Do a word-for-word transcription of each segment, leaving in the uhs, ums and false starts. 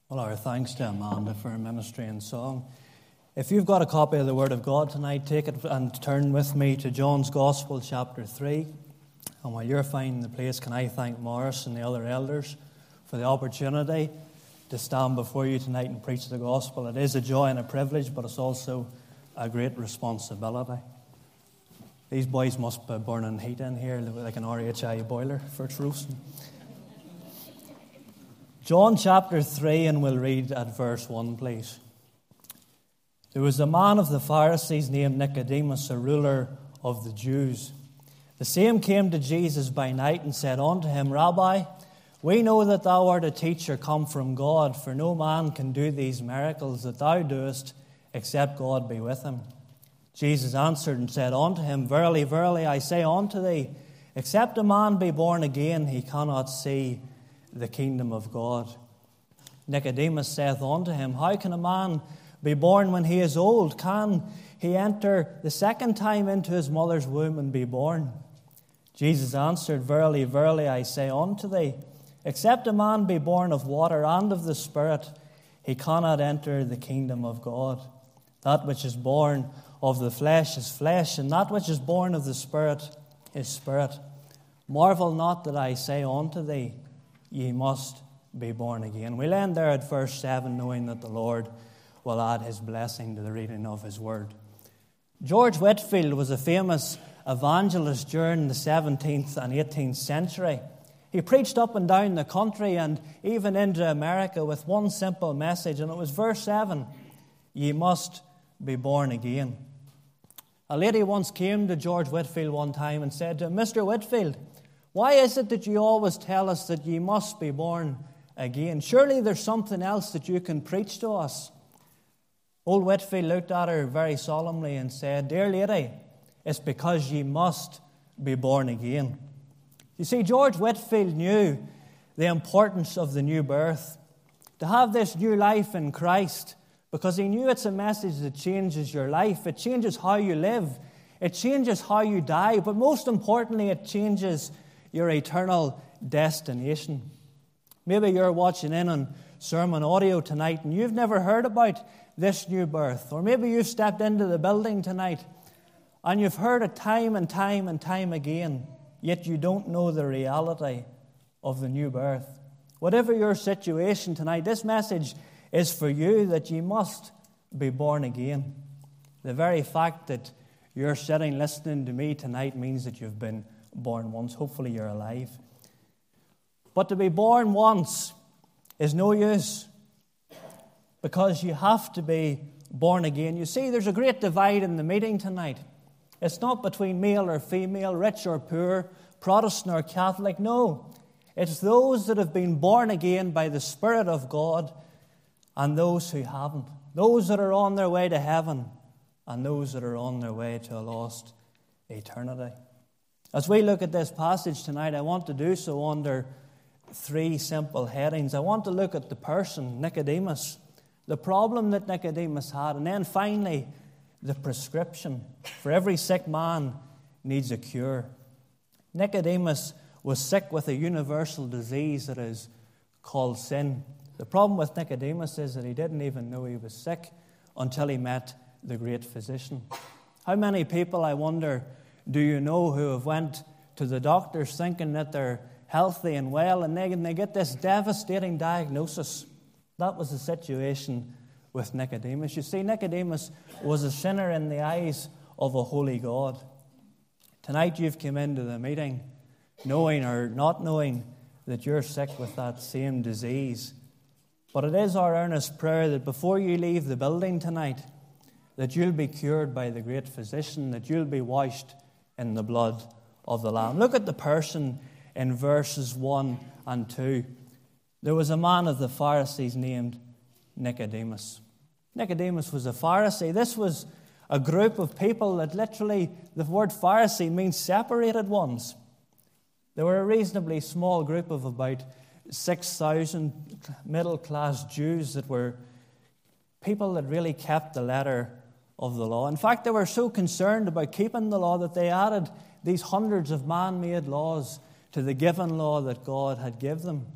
Well, our thanks to Amanda for her ministry and song. If you've got a copy of the Word of God tonight, take it and turn with me to John's Gospel, chapter three. And while you're finding the place, can I thank Morris and the other elders for the opportunity to stand before you tonight and preach the Gospel. It is a joy and a privilege, but it's also a great responsibility. These boys must be burning heat in here like an R H I boiler for its roasting. John chapter three, and we'll read at verse one, please. There was a man of the Pharisees named Nicodemus, a ruler of the Jews. The same came to Jesus by night and said unto him, Rabbi, we know that thou art a teacher come from God, for no man can do these miracles that thou doest, except God be with him. Jesus answered and said unto him, Verily, verily, I say unto thee, except a man be born again, he cannot see the kingdom of God. Nicodemus saith unto him, How can a man be born when he is old? Can he enter the second time into his mother's womb and be born? Jesus answered, Verily, verily, I say unto thee, except a man be born of water and of the Spirit, he cannot enter the kingdom of God. That which is born of the flesh is flesh, and that which is born of the Spirit is spirit. Marvel not that I say unto thee, ye must be born again. We'll end there at verse seven, knowing that the Lord will add his blessing to the reading of his word. George Whitefield was a famous evangelist during the seventeenth and eighteenth century. He preached up and down the country and even into America with one simple message, and it was verse seven, ye must be born again. A lady once came to George Whitefield one time and said to him, Mister Whitefield, why is it that you always tell us that ye must be born again? Surely there's something else that you can preach to us. Old Whitefield looked at her very solemnly and said, Dear lady, it's because ye must be born again. You see, George Whitefield knew the importance of the new birth, to have this new life in Christ, because he knew it's a message that changes your life. It changes how you live. It changes how you die. But most importantly, it changes your eternal destination. Maybe you're watching in on sermon audio tonight and you've never heard about this new birth. Or maybe you've stepped into the building tonight and you've heard it time and time and time again, yet you don't know the reality of the new birth. Whatever your situation tonight, this message is for you, that you must be born again. The very fact that you're sitting listening to me tonight means that you've been born once. Hopefully you're alive. But to be born once is no use, because you have to be born again. You see, there's a great divide in the meeting tonight. It's not between male or female, rich or poor, Protestant or Catholic. No, it's those that have been born again by the Spirit of God and those who haven't. Those that are on their way to heaven and those that are on their way to a lost eternity. As we look at this passage tonight, I want to do so under three simple headings. I want to look at the person, Nicodemus, the problem that Nicodemus had, and then finally, the prescription. For every sick man needs a cure. Nicodemus was sick with a universal disease that is called sin. The problem with Nicodemus is that he didn't even know he was sick until he met the great physician. How many people, I wonder, do you know who have went to the doctors thinking that they're healthy and well, and they, and they get this devastating diagnosis? That was the situation with Nicodemus. You see, Nicodemus was a sinner in the eyes of a holy God. Tonight you've come into the meeting knowing or not knowing that you're sick with that same disease. But it is our earnest prayer that before you leave the building tonight, that you'll be cured by the great physician, that you'll be washed in the blood of the Lamb. Look at the person in verses one and two. There was a man of the Pharisees named Nicodemus. Nicodemus was a Pharisee. This was a group of people that literally, the word Pharisee means separated ones. They were a reasonably small group of about six thousand middle-class Jews that were people that really kept the letter of the law. In fact, they were so concerned about keeping the law that they added these hundreds of man-made laws to the given law that God had given them.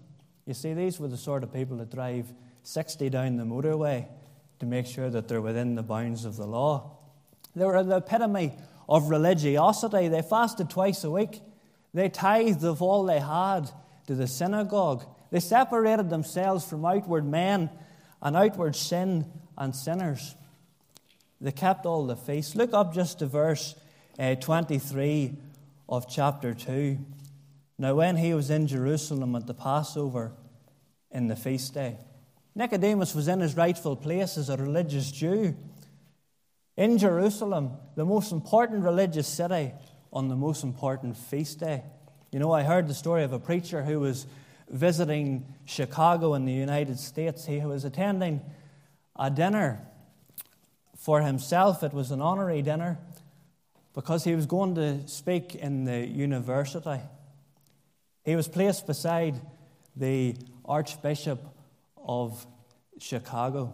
You see, these were the sort of people that drive sixty down the motorway to make sure that they're within the bounds of the law. They were the epitome of religiosity. They fasted twice a week. They tithed of all they had to the synagogue. They separated themselves from outward men and outward sin and sinners. They kept all the feasts. Look up just to verse uh, twenty-three of chapter two. Now when he was in Jerusalem at the Passover in the feast day, Nicodemus was in his rightful place as a religious Jew. In Jerusalem, the most important religious city, on the most important feast day. You know, I heard the story of a preacher who was visiting Chicago in the United States. He was attending a dinner for himself. It was an honorary dinner because he was going to speak in the university. He was placed beside the Archbishop of Chicago.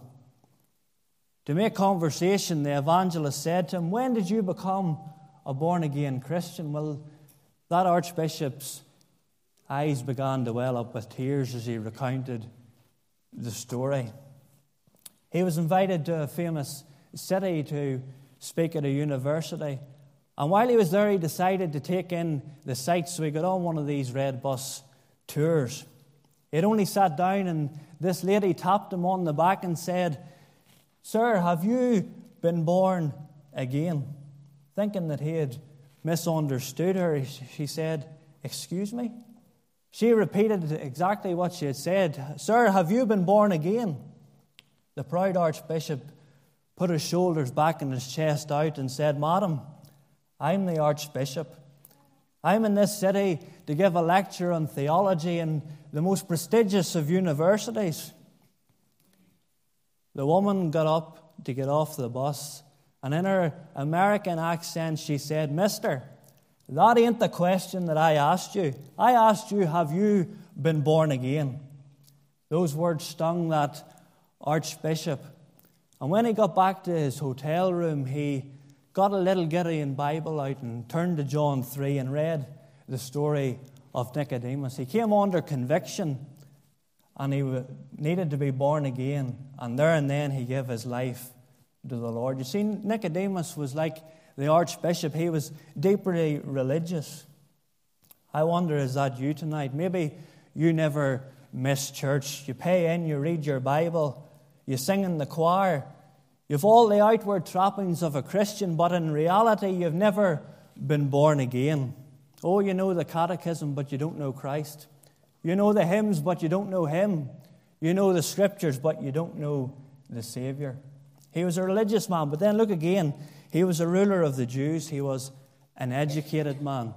To make conversation, the evangelist said to him, "When did you become a born-again Christian?" Well, that Archbishop's eyes began to well up with tears as he recounted the story. He was invited to a famous city to speak at a university. And while he was there, he decided to take in the sights, so he got on one of these red bus tours. He had only sat down, and this lady tapped him on the back and said, "Sir, have you been born again?" Thinking that he had misunderstood her, she said, "Excuse me?" She repeated exactly what she had said. "Sir, have you been born again?" The proud Archbishop put his shoulders back and his chest out and said, "Madam, I'm the Archbishop. I'm in this city to give a lecture on theology in the most prestigious of universities." The woman got up to get off the bus, and in her American accent she said, "Mister, that ain't the question that I asked you. I asked you, have you been born again?" Those words stung that Archbishop. And when he got back to his hotel room, he got a little Gideon Bible out and turned to John three and read the story of Nicodemus. He came under conviction, and he needed to be born again. And there and then he gave his life to the Lord. You see, Nicodemus was like the Archbishop. He was deeply religious. I wonder, is that you tonight? Maybe you never miss church. You pay in, you read your Bible, you sing in the choir. You've all the outward trappings of a Christian, but in reality you've never been born again. Oh, you know the catechism, but you don't know Christ. You know the hymns, but you don't know Him. You know the scriptures, but you don't know the Savior. He was a religious man, but then look again. He was a ruler of the Jews. He was an educated man.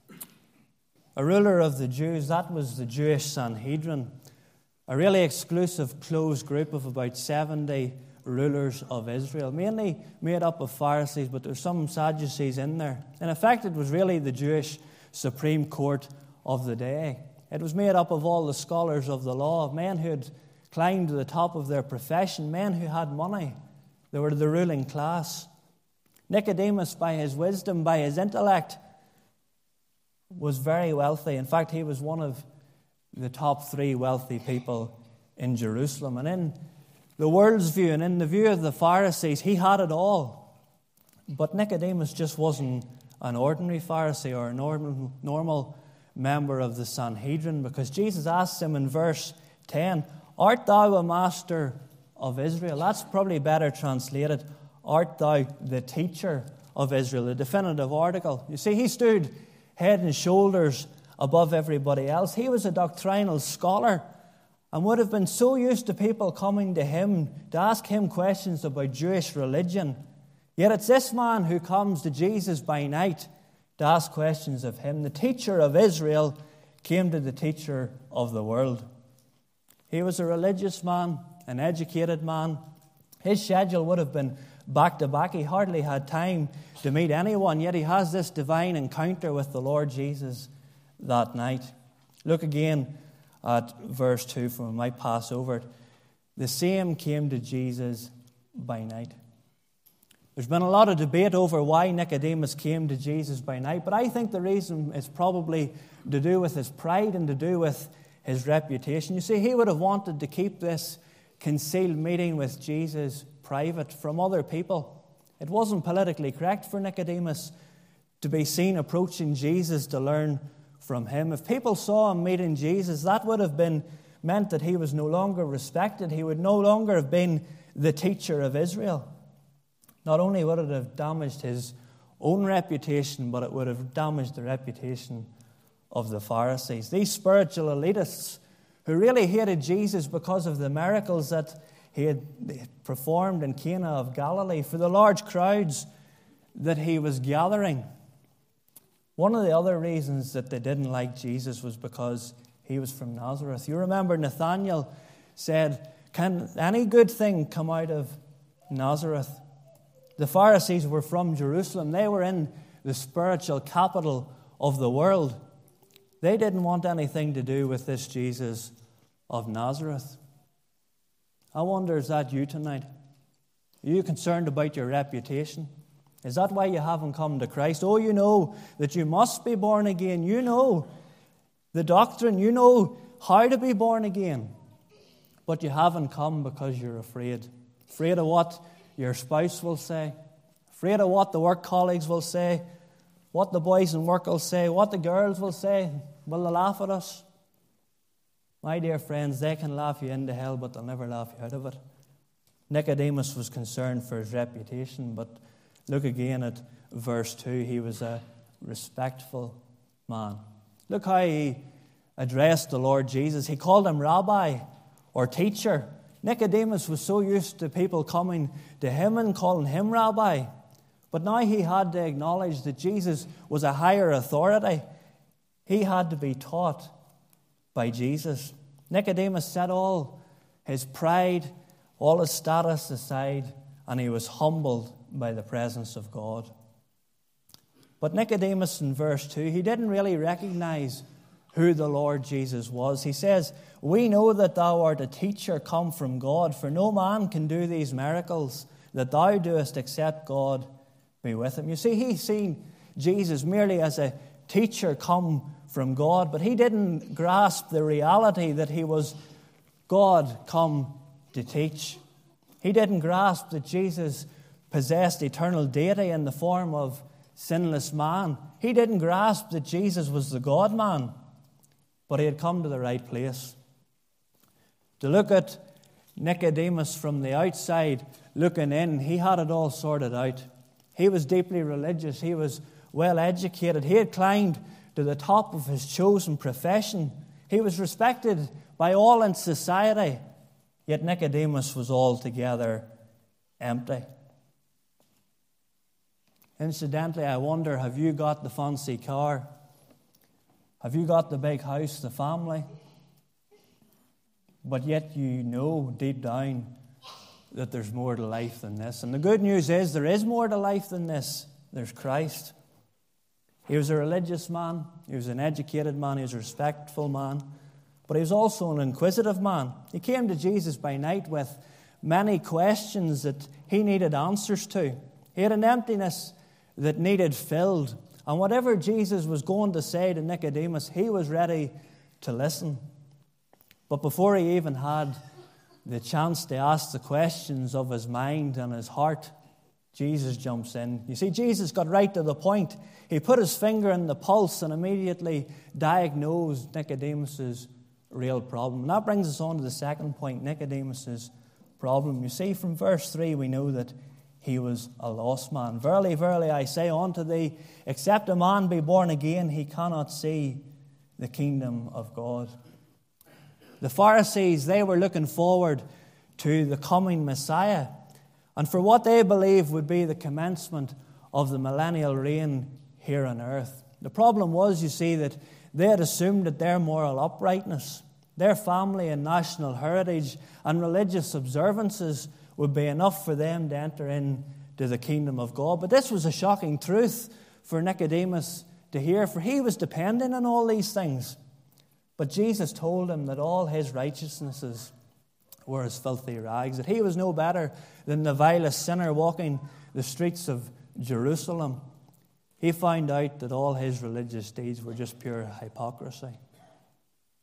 A ruler of the Jews, that was the Jewish Sanhedrin. A really exclusive, closed group of about seventy rulers of Israel, mainly made up of Pharisees, but there's some Sadducees in there. In effect, it was really the Jewish Supreme Court of the day. It was made up of all the scholars of the law, men who had climbed to the top of their profession, men who had money. They were the ruling class. Nicodemus, by his wisdom, by his intellect, was very wealthy. In fact, he was one of the top three wealthy people in Jerusalem. And in the world's view and in the view of the Pharisees, he had it all. But Nicodemus just wasn't an ordinary Pharisee or a normal, normal member of the Sanhedrin, because Jesus asked him in verse ten, "Art thou a master of Israel?" That's probably better translated, "Art thou the teacher of Israel?" The definitive article. You see, he stood head and shoulders above everybody else. He was a doctrinal scholar and would have been so used to people coming to him to ask him questions about Jewish religion. Yet it's this man who comes to Jesus by night to ask questions of him. The teacher of Israel came to the teacher of the world. He was a religious man, an educated man. His schedule would have been back to back. He hardly had time to meet anyone, yet he has this divine encounter with the Lord Jesus that night. Look again at verse two, for we might pass over it. The same came to Jesus by night. There's been a lot of debate over why Nicodemus came to Jesus by night, but I think the reason is probably to do with his pride and to do with his reputation. You see, he would have wanted to keep this concealed meeting with Jesus private from other people. It wasn't politically correct for Nicodemus to be seen approaching Jesus to learn from him. If people saw him meeting Jesus, that would have been meant that he was no longer respected. He would no longer have been the teacher of Israel. Not only would it have damaged his own reputation, but it would have damaged the reputation of the Pharisees. These spiritual elitists who really hated Jesus because of the miracles that he had performed in Cana of Galilee, for the large crowds that he was gathering. One of the other reasons that they didn't like Jesus was because he was from Nazareth. You remember Nathanael said, "Can any good thing come out of Nazareth?" The Pharisees were from Jerusalem. They were in the spiritual capital of the world. They didn't want anything to do with this Jesus of Nazareth. I wonder, is that you tonight? Are you concerned about your reputation? Is that why you haven't come to Christ? Oh, you know that you must be born again. You know the doctrine. You know how to be born again. But you haven't come because you're afraid. Afraid of what your spouse will say. Afraid of what the work colleagues will say. What the boys in work will say. What the girls will say. Will they laugh at us? My dear friends, they can laugh you into hell, but they'll never laugh you out of it. Nicodemus was concerned for his reputation, but look again at verse two. He was a respectful man. Look how he addressed the Lord Jesus. He called him rabbi or teacher. Nicodemus was so used to people coming to him and calling him rabbi. But now he had to acknowledge that Jesus was a higher authority. He had to be taught by Jesus. Nicodemus set all his pride, all his status aside, and he was humbled by the presence of God. But Nicodemus in verse two, he didn't really recognize who the Lord Jesus was. He says, "We know that thou art a teacher come from God, for no man can do these miracles that thou doest except God be with him." You see, he's seen Jesus merely as a teacher come from God, but he didn't grasp the reality that he was God come to teach. He didn't grasp that Jesus possessed eternal deity in the form of sinless man. He didn't grasp that Jesus was the God-man, but he had come to the right place. To look at Nicodemus from the outside looking in, he had it all sorted out. He was deeply religious. He was well educated. He had climbed to the top of his chosen profession. He was respected by all in society. Yet Nicodemus was altogether empty. Incidentally, I wonder, have you got the fancy car? Have you got the big house, the family? But yet you know deep down that there's more to life than this. And the good news is there is more to life than this. There's Christ. He was a religious man. He was an educated man. He was a respectful man. But he was also an inquisitive man. He came to Jesus by night with many questions that he needed answers to. He had an emptiness that needed filled. And whatever Jesus was going to say to Nicodemus, he was ready to listen. But before he even had the chance to ask the questions of his mind and his heart, Jesus jumps in. You see, Jesus got right to the point. He put his finger in the pulse and immediately diagnosed Nicodemus's real problem. And that brings us on to the second point, Nicodemus's problem. You see, from verse three, we know that he was a lost man. "Verily, verily, I say unto thee, except a man be born again, he cannot see the kingdom of God." The Pharisees, they were looking forward to the coming Messiah, and for what they believed would be the commencement of the millennial reign here on earth. The problem was, you see, that they had assumed that their moral uprightness, their family and national heritage and religious observances would be enough for them to enter into the kingdom of God. But this was a shocking truth for Nicodemus to hear, for he was dependent on all these things. But Jesus told him that all his righteousnesses were as filthy rags, that he was no better than the vilest sinner walking the streets of Jerusalem. He found out that all his religious deeds were just pure hypocrisy.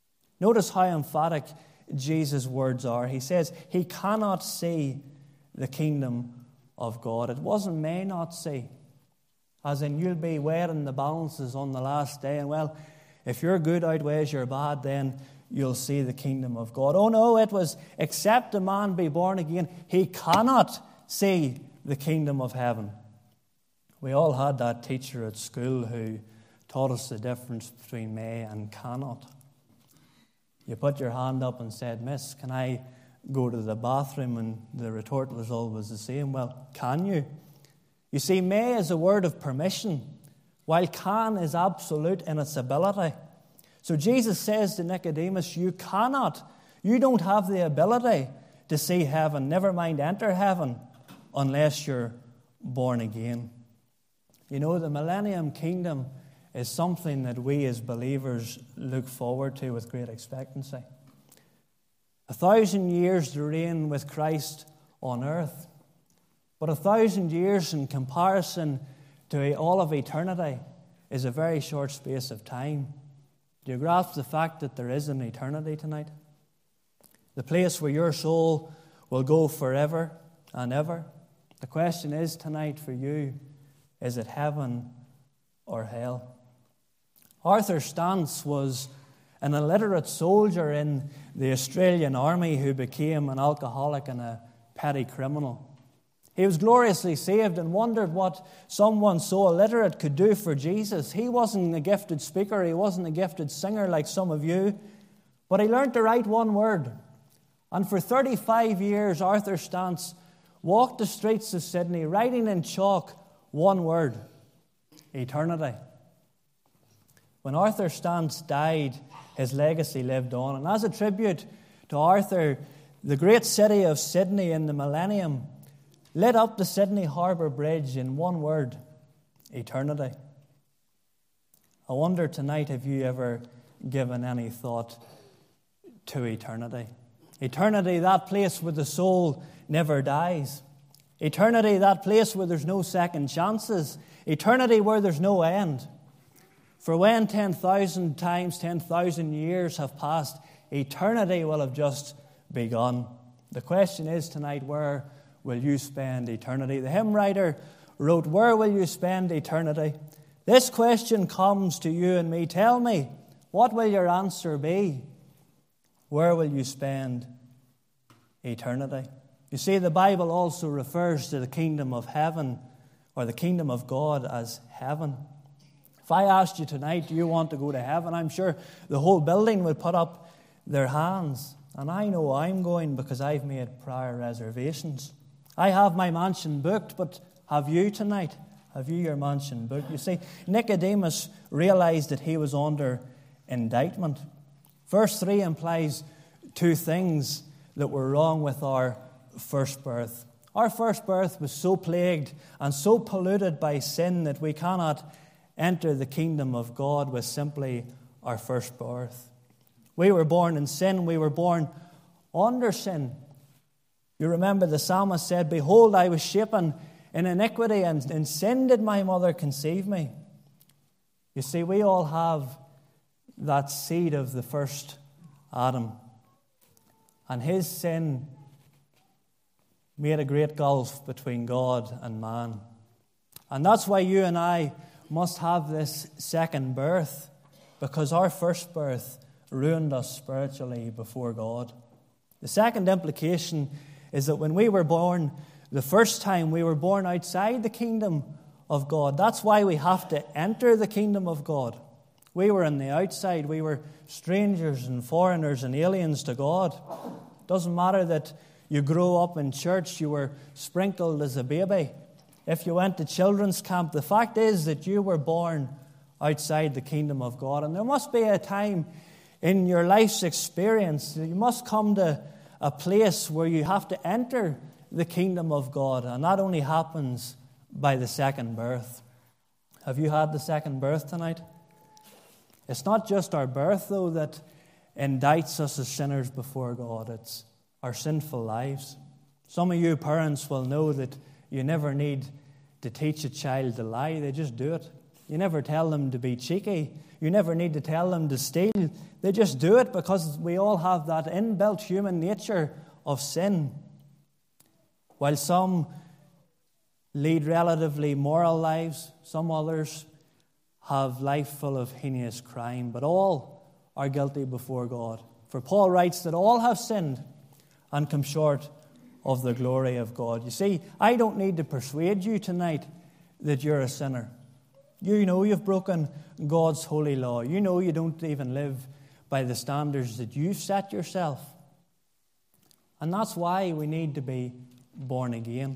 Notice how emphatic Jesus' words are. He says he cannot see the kingdom of God. It wasn't may not see. As in, you'll be weighing the balances on the last day, and well, if your good outweighs your bad, then you'll see the kingdom of God. Oh no, it was, except a man be born again, he cannot see the kingdom of heaven. We all had that teacher at school who taught us the difference between may and cannot. You put your hand up and said, Miss, can I go to the bathroom? And the retort was always the same. Well, can you? You see, may is a word of permission, while can is absolute in its ability. So Jesus says to Nicodemus, you cannot, you don't have the ability to see heaven, never mind enter heaven, unless you're born again. You know, the millennium kingdom is something that we as believers look forward to with great expectancy. A thousand years to reign with Christ on earth. But a thousand years in comparison to all of eternity is a very short space of time. Do you grasp the fact that there is an eternity tonight? The place where your soul will go forever and ever. The question is tonight for you, is it heaven or hell? Arthur Stance was an illiterate soldier in the Australian Army who became an alcoholic and a petty criminal. He was gloriously saved and wondered what someone so illiterate could do for Jesus. He wasn't a gifted speaker, he wasn't a gifted singer like some of you, but he learned to write one word. And for thirty-five years, Arthur Stance walked the streets of Sydney writing in chalk one word: eternity. When Arthur Stance died, his legacy lived on. And as a tribute to Arthur, the great city of Sydney in the millennium lit up the Sydney Harbour Bridge in one word: eternity. I wonder tonight, have you ever given any thought to eternity? Eternity, that place where the soul never dies. Eternity, that place where there's no second chances. Eternity where there's no end. For when ten thousand times ten thousand years have passed, eternity will have just begun. The question is tonight, where will you spend eternity? The hymn writer wrote, where will you spend eternity? This question comes to you and me. Tell me, what will your answer be? Where will you spend eternity? You see, the Bible also refers to the kingdom of heaven or the kingdom of God as heaven. If I asked you tonight, do you want to go to heaven? I'm sure the whole building would put up their hands. And I know I'm going because I've made prior reservations. I have my mansion booked, but have you tonight? Have you your mansion booked? You see, Nicodemus realized that he was under indictment. Verse three implies two things that were wrong with our first birth. Our first birth was so plagued and so polluted by sin that we cannot enter the kingdom of God with simply our first birth. We were born in sin. We were born under sin. You remember the psalmist said, behold, I was shapen in iniquity, and in sin did my mother conceive me. You see, we all have that seed of the first Adam. And his sin made a great gulf between God and man. And that's why you and I must have this second birth, because our first birth ruined us spiritually before God. The second implication is that when we were born the first time, we were born outside the kingdom of God. That's why we have to enter the kingdom of God. We were on the outside. We were strangers and foreigners and aliens to God. It doesn't matter that you grew up in church, you were sprinkled as a baby. If you went to children's camp, the fact is that you were born outside the kingdom of God. And there must be a time in your life's experience that you must come to a place where you have to enter the kingdom of God. And that only happens by the second birth. Have you had the second birth tonight? It's not just our birth, though, that indicts us as sinners before God. It's our sinful lives. Some of you parents will know that you never need to teach a child to lie. They just do it. You never tell them to be cheeky. You never need to tell them to steal. They just do it because we all have that inbuilt human nature of sin. While some lead relatively moral lives, some others have life full of heinous crime, but all are guilty before God. For Paul writes that all have sinned and come short of the glory of God. You see, I don't need to persuade you tonight that you're a sinner. You know you've broken God's holy law. You know you don't even live by the standards that you've set yourself. And that's why we need to be born again.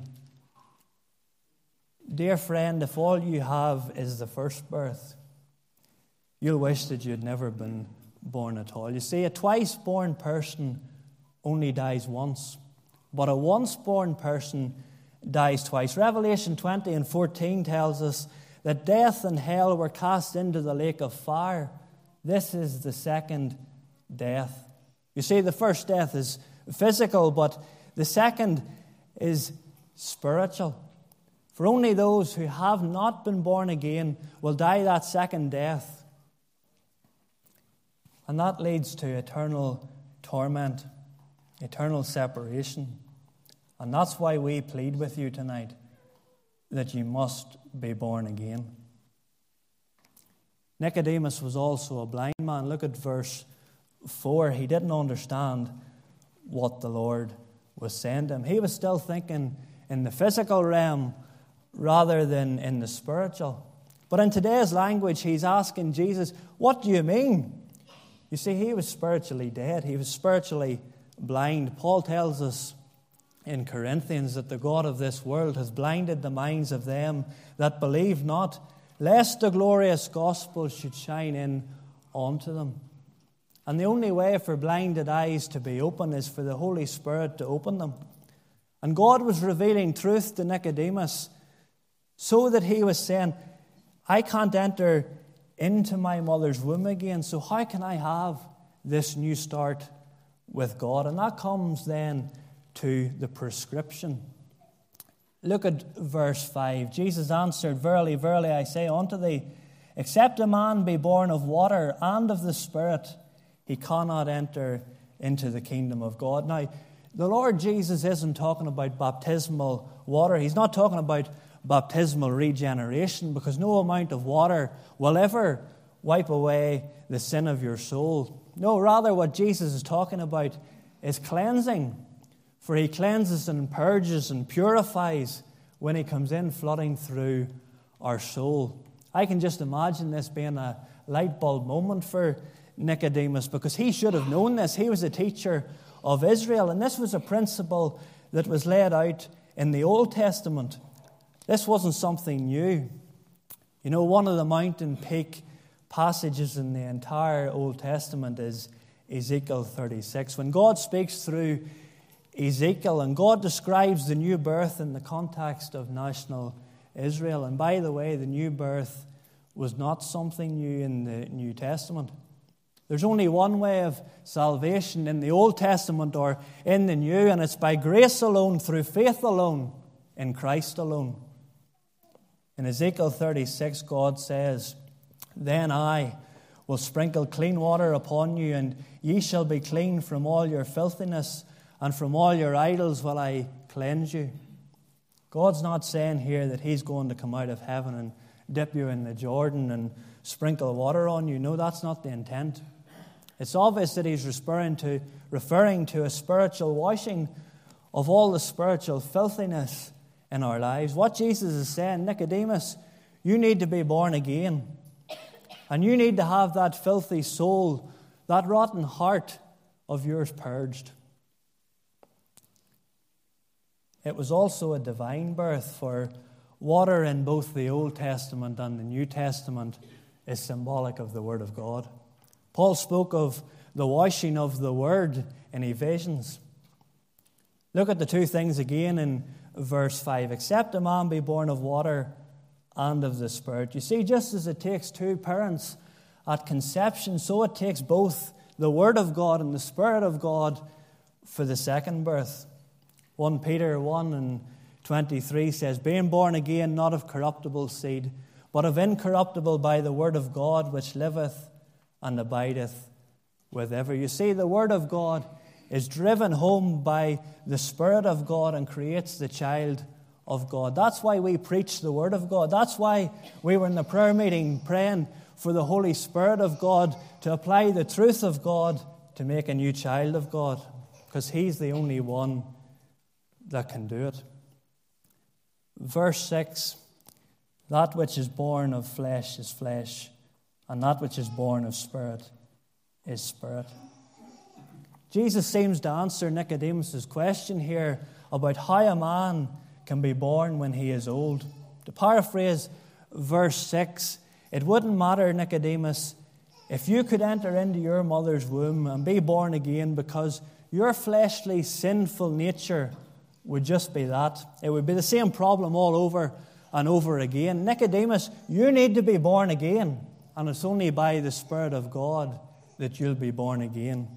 Dear friend, if all you have is the first birth, you'll wish that you'd never been born at all. You see, a twice-born person only dies once, but a once-born person dies twice. Revelation twenty and fourteen tells us that death and hell were cast into the lake of fire. This is the second death. You see, the first death is physical, but the second is spiritual. For only those who have not been born again will die that second death. And that leads to eternal torment, eternal separation. And that's why we plead with you tonight that you must be born again. Nicodemus was also a blind man. Look at verse four. He didn't understand what the Lord was saying to him. He was still thinking in the physical realm rather than in the spiritual. But in today's language, he's asking Jesus, what do you mean? You see, he was spiritually dead. He was spiritually blind. Paul tells us in Corinthians that the God of this world has blinded the minds of them that believe not, lest the glorious gospel should shine in onto them. And the only way for blinded eyes to be open is for the Holy Spirit to open them. And God was revealing truth to Nicodemus so that he was saying, I can't enter into my mother's womb again, so how can I have this new start with God? And that comes then to the prescription. Look at verse five. Jesus answered, Verily, verily, I say unto thee, except a man be born of water and of the Spirit, he cannot enter into the kingdom of God. Now, the Lord Jesus isn't talking about baptismal water. He's not talking about baptismal regeneration, because no amount of water will ever wipe away the sin of your soul. No, rather what Jesus is talking about is cleansing. For he cleanses and purges and purifies when he comes in flooding through our soul. I can just imagine this being a light bulb moment for Nicodemus, because he should have known this. He was a teacher of Israel, and this was a principle that was laid out in the Old Testament. This wasn't something new. You know, one of the mountain peak passages in the entire Old Testament is Ezekiel thirty-six. When God speaks through Ezekiel, and God describes the new birth in the context of national Israel. And by the way, the new birth was not something new in the New Testament. There's only one way of salvation in the Old Testament or in the New, and it's by grace alone, through faith alone, in Christ alone. In Ezekiel thirty-six, God says, Then I will sprinkle clean water upon you, and ye shall be clean from all your filthiness, and from all your idols will I cleanse you. God's not saying here that he's going to come out of heaven and dip you in the Jordan and sprinkle water on you. No, that's not the intent. It's obvious that he's referring to, referring to a spiritual washing of all the spiritual filthiness in our lives. What Jesus is saying, Nicodemus, you need to be born again. And you need to have that filthy soul, that rotten heart of yours purged. It was also a divine birth, for water in both the Old Testament and the New Testament is symbolic of the Word of God. Paul spoke of the washing of the Word in Ephesians. Look at the two things again in verse five. Except a man be born of water and of the Spirit. You see, just as it takes two parents at conception, so it takes both the Word of God and the Spirit of God for the second birth. First Peter one and twenty-three says, Being born again, not of corruptible seed, but of incorruptible by the word of God, which liveth and abideth with ever. You see, the word of God is driven home by the Spirit of God and creates the child of God. That's why we preach the word of God. That's why we were in the prayer meeting praying for the Holy Spirit of God to apply the truth of God to make a new child of God, because He's the only one that can do it. Verse six, that which is born of flesh is flesh, and that which is born of spirit is spirit. Jesus seems to answer Nicodemus' question here about how a man can be born when he is old. To paraphrase verse six, it wouldn't matter, Nicodemus, if you could enter into your mother's womb and be born again, because your fleshly, sinful nature would just be that. It would be the same problem all over and over again. Nicodemus, you need to be born again, and it's only by the Spirit of God that you'll be born again.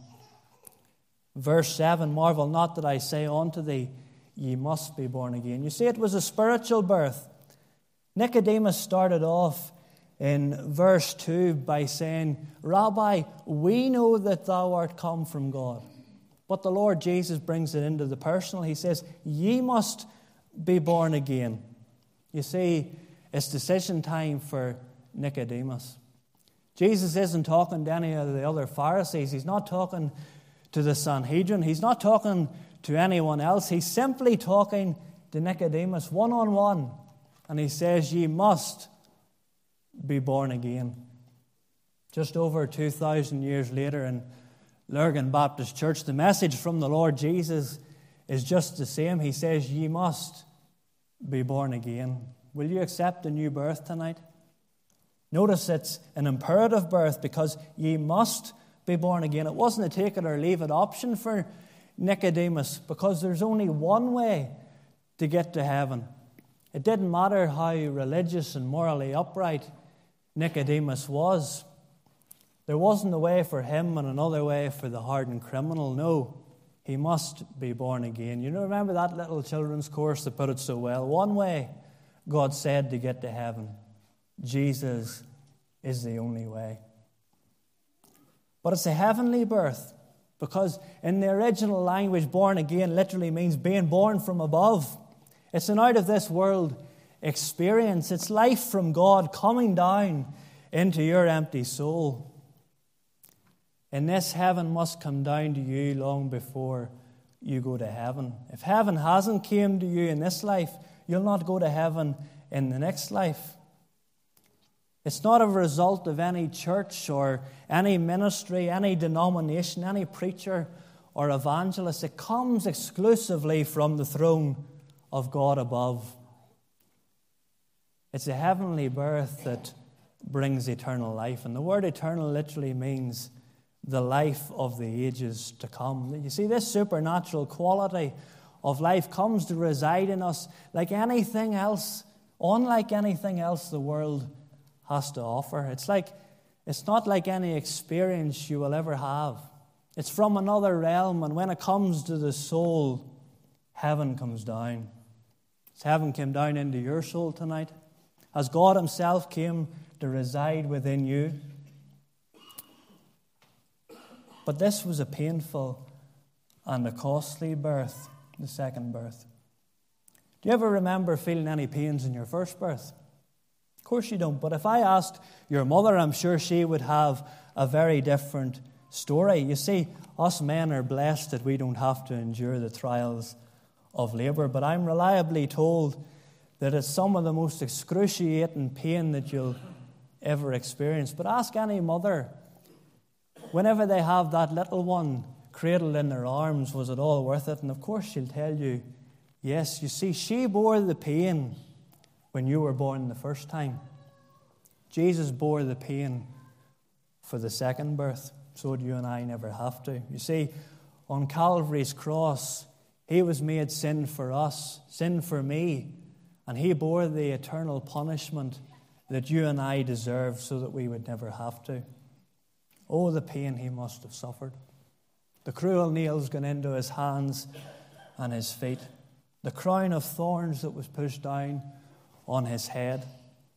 Verse seven, marvel not that I say unto thee, ye must be born again. You see, it was a spiritual birth. Nicodemus started off in verse two by saying, Rabbi, we know that thou art come from God. But the Lord Jesus brings it into the personal. He says, ye must be born again. You see, it's decision time for Nicodemus. Jesus isn't talking to any of the other Pharisees. He's not talking to the Sanhedrin. He's not talking to anyone else. He's simply talking to Nicodemus one-on-one. And he says, ye must be born again. Just over two thousand years later in Lurgan Baptist Church, the message from the Lord Jesus is just the same. He says, ye must be born again. Will you accept a new birth tonight? Notice it's an imperative birth, because ye must be born again. It wasn't a take it or leave it option for Nicodemus, because there's only one way to get to heaven. It didn't matter how religious and morally upright Nicodemus was. There wasn't a way for him and another way for the hardened criminal. No, he must be born again. You know, remember that little children's course that put it so well? One way, God said, to get to heaven. Jesus is the only way. But it's a heavenly birth, because in the original language, born again literally means being born from above. It's an out-of-this-world experience. It's life from God coming down into your empty soul. And this heaven must come down to you long before you go to heaven. If heaven hasn't came to you in this life, you'll not go to heaven in the next life. It's not a result of any church or any ministry, any denomination, any preacher or evangelist. It comes exclusively from the throne of God above. It's a heavenly birth that brings eternal life. And the word eternal literally means the life of the ages to come. You see, this supernatural quality of life comes to reside in us like anything else, unlike anything else the world has to offer. It's like, it's not like any experience you will ever have. It's from another realm, and when it comes to the soul, heaven comes down. Has heaven came down into your soul tonight? Has God Himself came to reside within you? But this was a painful and a costly birth, the second birth. Do you ever remember feeling any pains in your first birth? Of course you don't. But if I asked your mother, I'm sure she would have a very different story. You see, us men are blessed that we don't have to endure the trials of labour. But I'm reliably told that it's some of the most excruciating pain that you'll ever experience. But ask any mother, whenever they have that little one cradled in their arms, was it all worth it? And of course she'll tell you, yes. You see, she bore the pain when you were born the first time. Jesus bore the pain for the second birth, so you and I never have to. You see, on Calvary's cross, He was made sin for us, sin for me, and He bore the eternal punishment that you and I deserve so that we would never have to. Oh, the pain He must have suffered. The cruel nails gone into His hands and His feet. The crown of thorns that was pushed down on His head.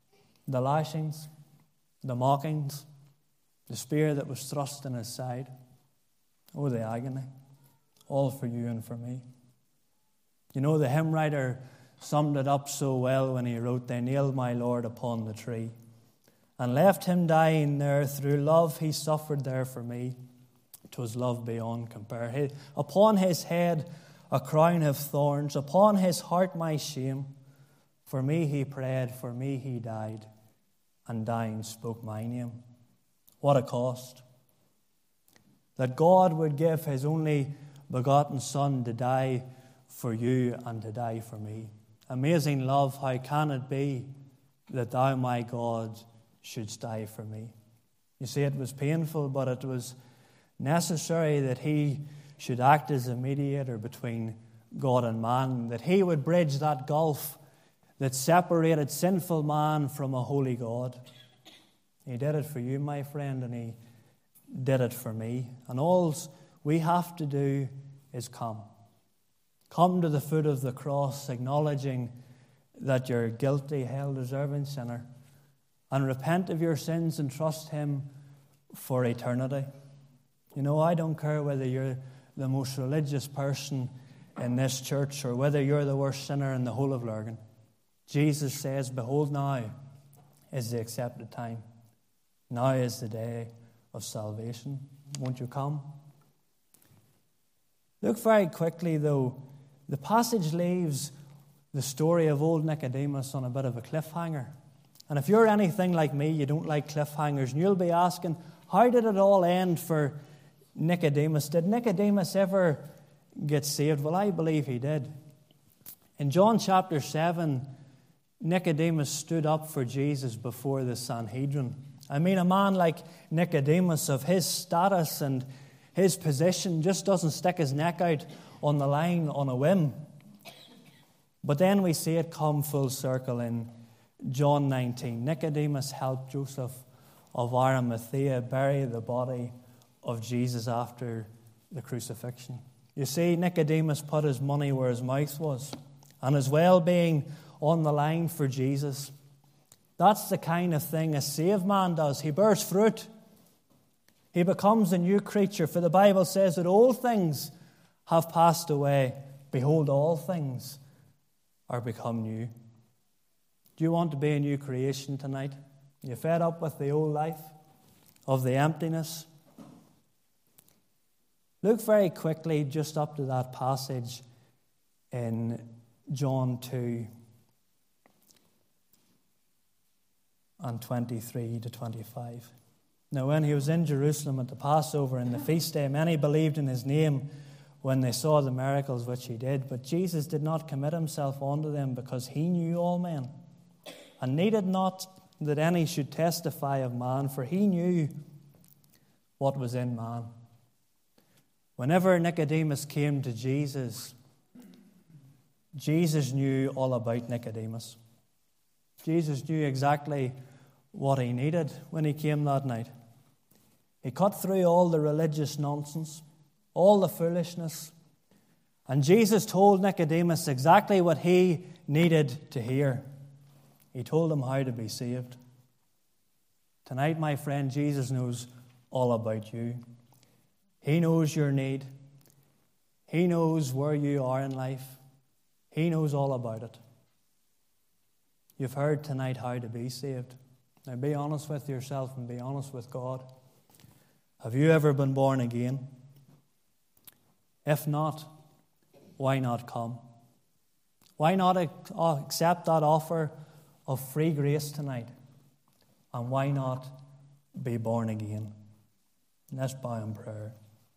the lashings, the mockings, the spear that was thrust in his side. Oh, the agony, all for you and for me. You know, the hymn writer summed it up so well when he wrote, "They nailed my Lord upon the tree and left him dying there. Through love he suffered there for me. 'Twas love beyond compare. He, upon his head a crown of thorns, upon his heart my shame. For me he prayed, for me he died, and dying spoke my name." What a cost! That God would give his only begotten Son to die for you and to die for me. Amazing love, how can it be that thou, my God, shouldst die for me? You see, it was painful, but it was necessary that he should act as a mediator between God and man, that he would bridge that gulf that separated sinful man from a holy God. He did it for you, my friend, and he did it for me. And all we have to do is come. Come to the foot of the cross, acknowledging that you're guilty, hell-deserving sinner, and repent of your sins and trust him for eternity. You know, I don't care whether you're the most religious person in this church or whether you're the worst sinner in the whole of Lurgan. Jesus says, "Behold, now is the accepted time. Now is the day of salvation. Won't you come?" Look very quickly, though. The passage leaves the story of old Nicodemus on a bit of a cliffhanger. And if you're anything like me, you don't like cliffhangers, and you'll be asking, how did it all end for Nicodemus? Did Nicodemus ever get saved? Well, I believe he did. In John chapter seven, Nicodemus stood up for Jesus before the Sanhedrin. I mean, a man like Nicodemus, of his status and his position, just doesn't stick his neck out on the line on a whim. But then we see it come full circle in John nineteen. Nicodemus helped Joseph of Arimathea bury the body of Jesus after the crucifixion. You see, Nicodemus put his money where his mouth was, and his well-being on the line for Jesus. That's the kind of thing a saved man does. He bears fruit. He becomes a new creature, for the Bible says that all things have passed away. Behold, all things are become new. Do you want to be a new creation tonight? Are you fed up with the old life, of the emptiness? Look very quickly just up to that passage in John two and twenty-three to twenty-five. Now, when he was in Jerusalem at the Passover and the feast day, many believed in his name when they saw the miracles which he did. But Jesus did not commit himself unto them, because he knew all men, and needed not that any should testify of man, for he knew what was in man. Whenever Nicodemus came to Jesus, Jesus knew all about Nicodemus. Jesus knew exactly what he needed when he came that night. He cut through all the religious nonsense, all the foolishness, and Jesus told Nicodemus exactly what he needed to hear. He told him how to be saved. Tonight, my friend, Jesus knows all about you. He knows your need. He knows where you are in life. He knows all about it. You've heard tonight how to be saved. Now be honest with yourself and be honest with God. Have you ever been born again? If not, why not come? Why not accept that offer of free grace tonight? And why not be born again? Let's bow in prayer.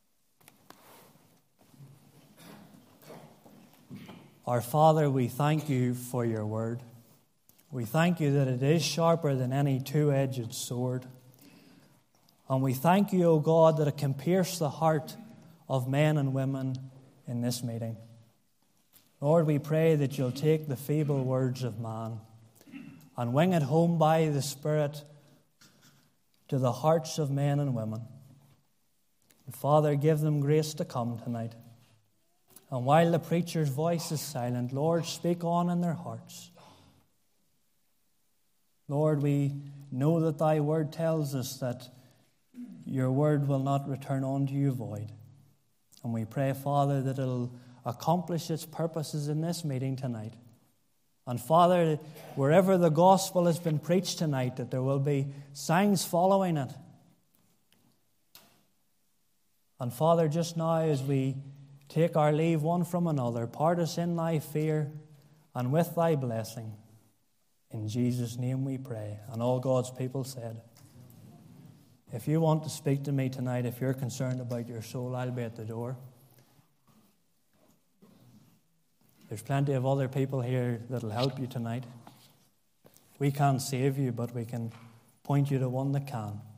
Our Father, we thank you for your word. We thank you that it is sharper than any two-edged sword. And we thank you, O God, that it can pierce the heart of men and women in this meeting. Lord, we pray that you'll take the feeble words of man and wing it home by the Spirit to the hearts of men and women. And Father, give them grace to come tonight. And while the preacher's voice is silent, Lord, speak on in their hearts. Lord, we know that thy word tells us that your word will not return unto you void. And we pray, Father, that it'll accomplish its purposes in this meeting tonight. And Father, wherever the gospel has been preached tonight, that there will be signs following it. And Father, just now as we take our leave one from another, part us in thy fear and with thy blessing. In Jesus' name we pray. And all God's people said, if you want to speak to me tonight, if you're concerned about your soul, I'll be at the door. There's plenty of other people here that'll help you tonight. We can't save you, but we can point you to one that can.